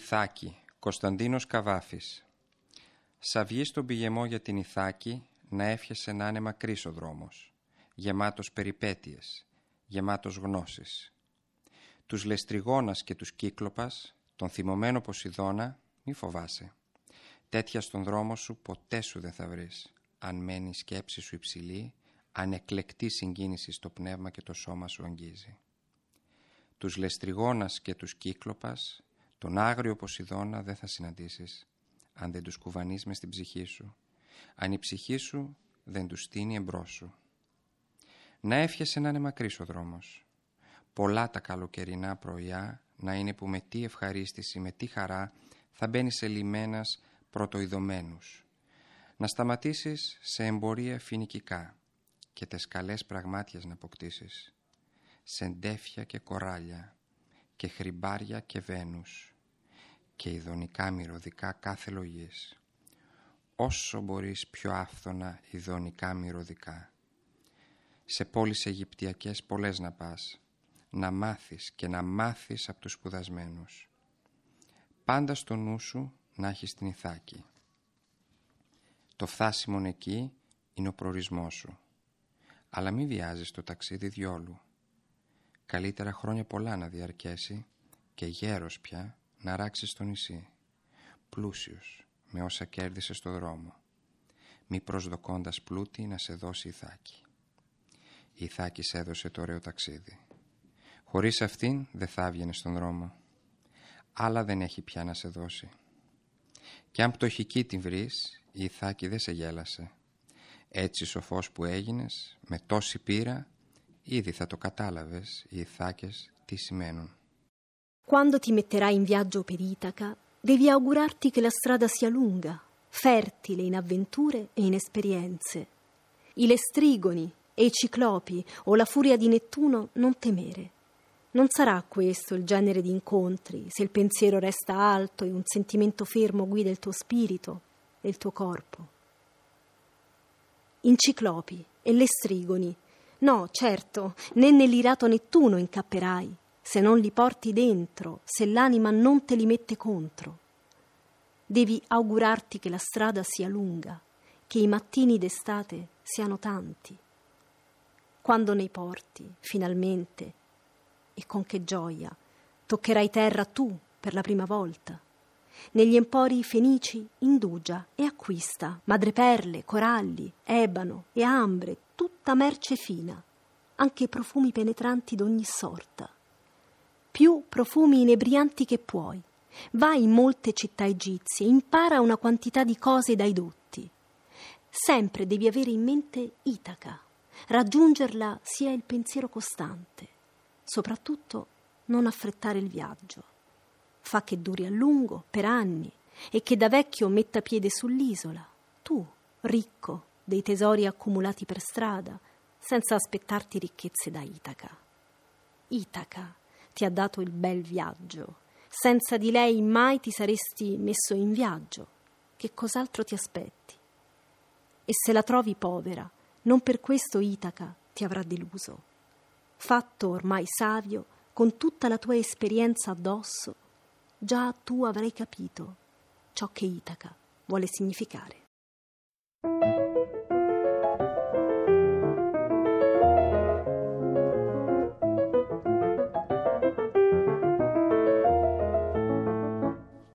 Ιθάκη, Κωνσταντίνος Καβάφης. Σ' βγει στον πηγεμό για την Ιθάκη, να εύχεσαι να είναι μακρύς ο δρόμος, γεμάτος περιπέτειες, γεμάτος γνώσεις. Τους Λεστριγόνας και τους Κύκλοπας, τον θυμωμένο Ποσειδώνα, μη φοβάσαι. Τέτοια στον δρόμο σου ποτέ σου δεν θα βρεις, αν μένει η σκέψη σου υψηλή, αν εκλεκτή συγκίνηση στο πνεύμα και το σώμα σου αγγίζει. Τους Λεστριγόνας και τους Κύκλοπας, τον άγριο Ποσειδώνα δεν θα συναντήσεις, αν δεν τους κουβανείς μες στην ψυχή σου, αν η ψυχή σου δεν τους στείνει εμπρός σου. Να εύχεσαι να είναι μακρύς ο δρόμος. Πολλά τα καλοκαιρινά πρωιά να είναι που με τι ευχαρίστηση, με τι χαρά θα μπαίνεις σε λιμένας πρωτοειδωμένους. Να σταματήσεις σε εμπορία φοινικικά και τες καλές πραγμάτιες να αποκτήσεις, σε ντέφια και κοράλια και χρυμπάρια και βένους και ειδονικά μυρωδικά κάθε λογής. Όσο μπορείς πιο άφθονα ειδονικά μυρωδικά. Σε πόλεις Αιγυπτιακές πολλές να πας, να μάθεις και να μάθεις από τους σπουδασμένους. Πάντα στο νου σου να έχεις την Ιθάκη. Το φτάσιμον εκεί είναι ο προορισμός σου. Αλλά μη βιάζεις το ταξίδι διόλου. Καλύτερα χρόνια πολλά να διαρκέσει και γέρος πια να ράξεις στο νησί. Πλούσιος με όσα κέρδισες στο δρόμο. Μη προσδοκώντας πλούτη να σε δώσει η Ιθάκη. Η Ιθάκη σε έδωσε το ωραίο ταξίδι. Χωρίς αυτήν δεν θα έβγαινε στον δρόμο. Άλλα δεν έχει πια να σε δώσει. Κι αν πτωχική την βρεις, η Ιθάκη δεν σε γέλασε. Έτσι σοφός που έγινες, με τόση πείρα, ήδη θα το κατάλαβες οι Ιθάκες τι σημαίνουν. Quando ti metterai in viaggio per Itaca, devi augurarti che la strada sia lunga, fertile in avventure e in esperienze. I Lestrigoni e i Ciclopi o la furia di Nettuno non temere. Non sarà questo il genere di incontri se il pensiero resta alto e un sentimento fermo guida il tuo spirito e il tuo corpo. In Ciclopi e Lestrigoni, no, certo, né nell'irato Nettuno incapperai, se non li porti dentro, se l'anima non te li mette contro. Devi augurarti che la strada sia lunga, che i mattini d'estate siano tanti. Quando nei porti, finalmente, e con che gioia, toccherai terra tu per la prima volta. Negli empori fenici indugia e acquista madreperle, coralli, ebano e ambre, tutta merce fina, anche profumi penetranti d'ogni sorta. Più profumi inebrianti che puoi. Vai in molte città egizie, impara una quantità di cose dai dotti. Sempre devi avere in mente Itaca. Raggiungerla sia il pensiero costante. Soprattutto non affrettare il viaggio. Fa che duri a lungo, per anni, e che da vecchio metta piede sull'isola. Tu, ricco dei tesori accumulati per strada, senza aspettarti ricchezze da Itaca. Itaca ti ha dato il bel viaggio. Senza di lei mai ti saresti messo in viaggio. Che cos'altro ti aspetti? E se la trovi povera, non per questo Itaca ti avrà deluso. Fatto ormai savio, con tutta la tua esperienza addosso, già tu avrai capito ciò che Itaca vuole significare.